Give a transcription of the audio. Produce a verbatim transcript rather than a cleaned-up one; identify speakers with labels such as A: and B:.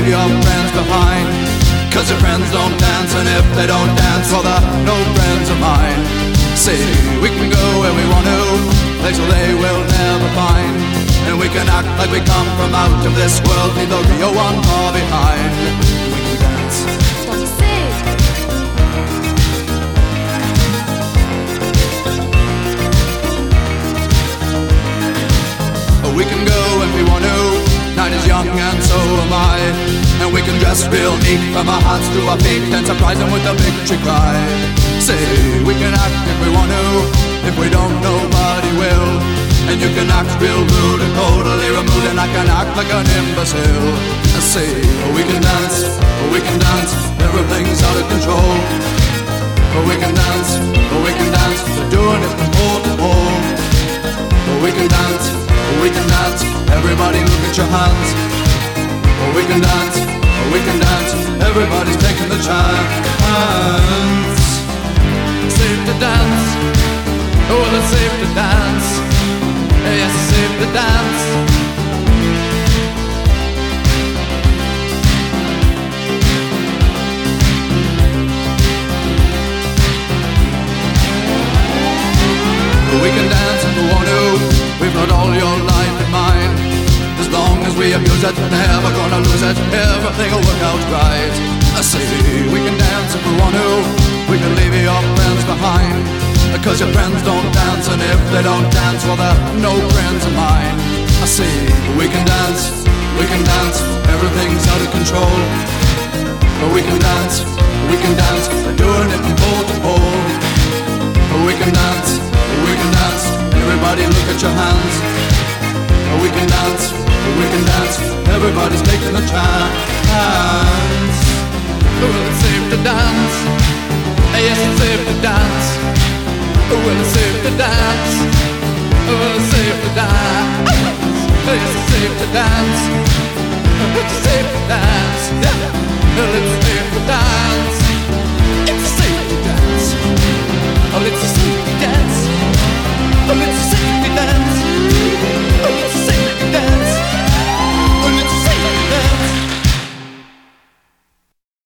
A: leave your friends behind. Cause your friends don't dance, and if they don't dance, well they're no friends of mine. See, we can go where we want to, places they will never find. And we can act like we come from out of this world, leave the real one far behind. We can dance.
B: Don't you say?
A: We can go if we want to, night is young and so am I. And we can dress real neat from our hearts to our feet and surprise them with a victory cry. Say, we can act if we want to, if we don't nobody will. And you can act real rude and totally removed, and I can act like an imbecile. Say, we can dance, we can dance, everything's out of control. We can dance, we can dance, we're doing it from pole to pole. We can dance, we can dance, everybody look at your hands. We can dance, we can dance, everybody's taking the chance. Safe to dance, oh it's safe to dance. Yes, it's safe to dance. We can dance if we want to, we've got all your life in mind. As long as we abuse it, never gonna lose it, everything will work out right. I say, we can dance if we want to, we can leave your friends behind. Because your friends don't dance, and if they don't dance, well they're no friends of mine. I say, we can dance, we can dance, everything's out of control. But we can dance, we can dance, we're doing it from pole to pole. We can dance, we can dance, everybody look at your hands. We can dance, we can dance, everybody's taking a chance. Well, it's safe to dance, yes it's safe to dance. Well, it's safe to dance, well it's safe to dance. Yes, it's safe to dance, it's safe to dance. Well, it's safe to dance, it's safe to dance. Well, it's safe